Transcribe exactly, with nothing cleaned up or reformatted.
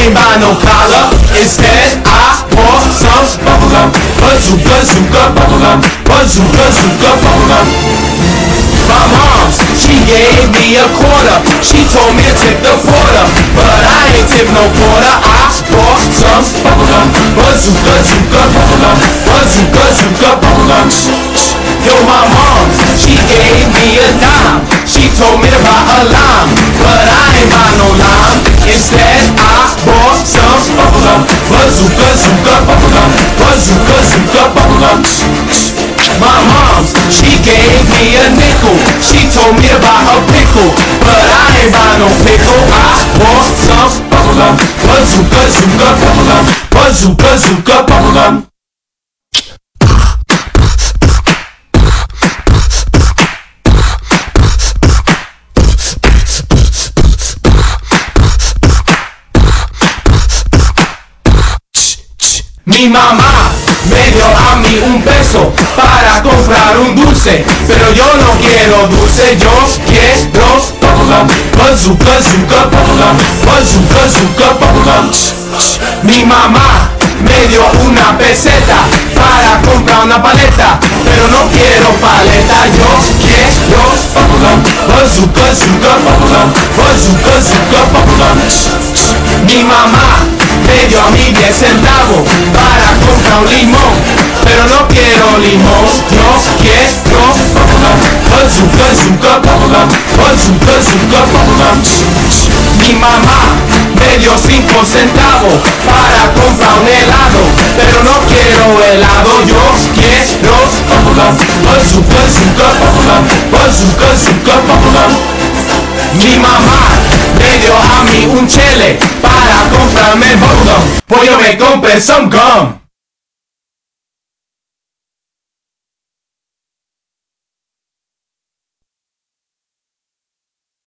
ain't buy no collar. Instead, I bought some bubblegum. Bazooka, zooka, bubblegum. Bazooka, zooka, bubblegum. My mom's, she gave me a quarter. She told me to tip the porter, but I ain't tip no quarter. I bought some bubblegum. Bazooka, zooka, bubblegum. Bazooka, zooka, bubblegum. Yo, my mom, she gave me a dime. She told me to buy a lime, but I ain't buy no lime. Instead, I bought some bubblegum. Bazooka, zooka, bubblegum. Bazooka, zooka, bubblegum. My mom, she gave me a nickel. She told me to buy a pickle, but I ain't buy no pickle. I bought some bubblegum. Bazooka, zooka, bubblegum. Bazooka, zooka, bubblegum. Mi mamá me dio a mí un peso para comprar un dulce, pero yo no quiero dulce, yo quiero bubblegum. Bazooka, zooka, bubblegum. Bazooka, zooka, bubblegum. Mi mamá me dio una peseta para comprar una paleta, pero no quiero paleta, yo quiero bubblegum. Bazooka, zooka, bubblegum. Bazooka, zooka, bubblegum. Mi mamá me dio a mí diez centavos para comprar un limón, pero no quiero limón, yo quiero bubblegum. Bazooka, zooka, bubblegum. Bazooka, zooka, bubblegum. Mi mamá me dio cinco centavos para comprar un helado, pero no quiero helado, yo quiero bubblegum. Bazooka, zooka, bubblegum. Bazooka, zooka, bubblegum. Mi mamá me dio a mí un chele para comprarme bubblegum, pues yo me compré some gum.